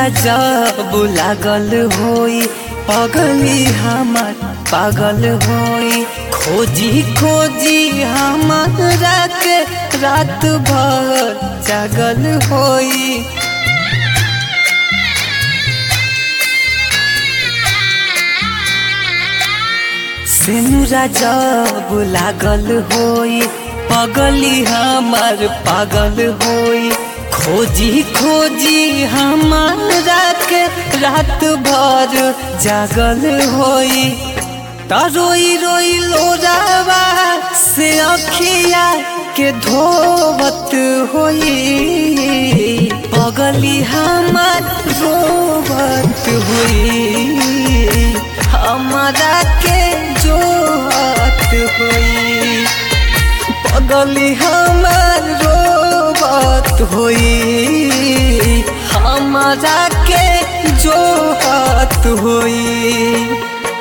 सेनुरा जब लागल होई पगली हमार पागल होई खोजी खोजी हमारा के रात भर जागल होई। सेनुरा जब लागल होई पगली हमार पागल होई खोजी खोजी हमारा के रात भर जागल होई। रोई रोई लोरावा से अखिया के धोवत होई पगली हमार रोवत होई हमारा के जोहत होई पगली हमार रोवत होई हमारा के जोहत होई।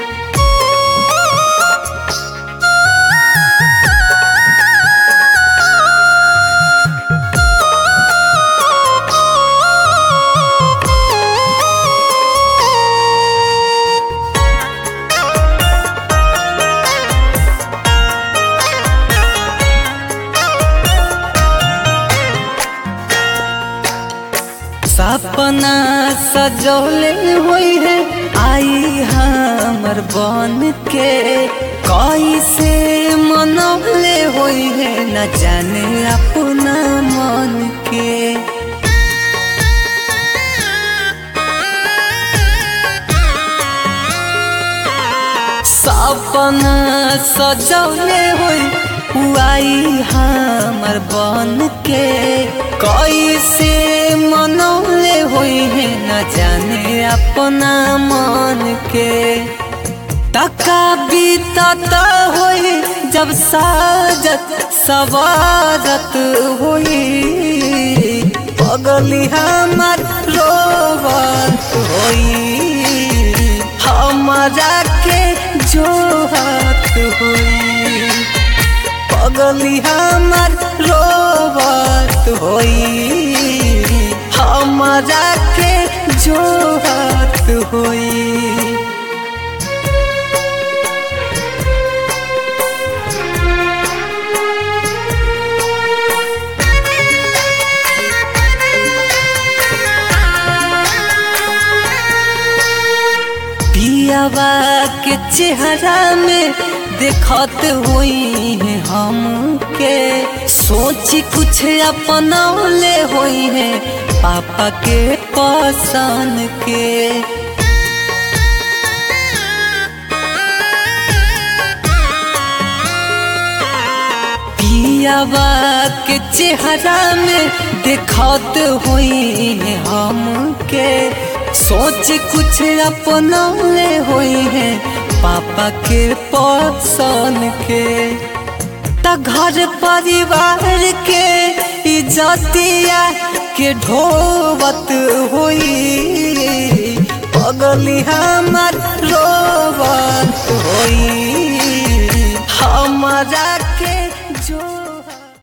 सपना सजौले हुई है आई हमर बन के कैसे मनौले हुई है न जाने अपना मन के। सपना सजौले हुई आई हमर बन के कैसे मनौले हुई है न जाने अपना मन के। टका बीतता हुई जब साजत सवारत हुई पगली हमार रोवत हुई हमारा के जोहत हुई पगली हमार रोवत होई हमारा के जोहत होई। पियावा के चेहरा में देखत हुई है हमके सोची कुछ अपनौले हुई है पापा के पसंद के। पियावा के चेहरा में देखत हुई है हमके सोच कुछ अपनौले हुई है पापा के पसंद के। त घर परिवार के इज्जतिया के ढोवत होई पगली हमार रोवत होई हमारा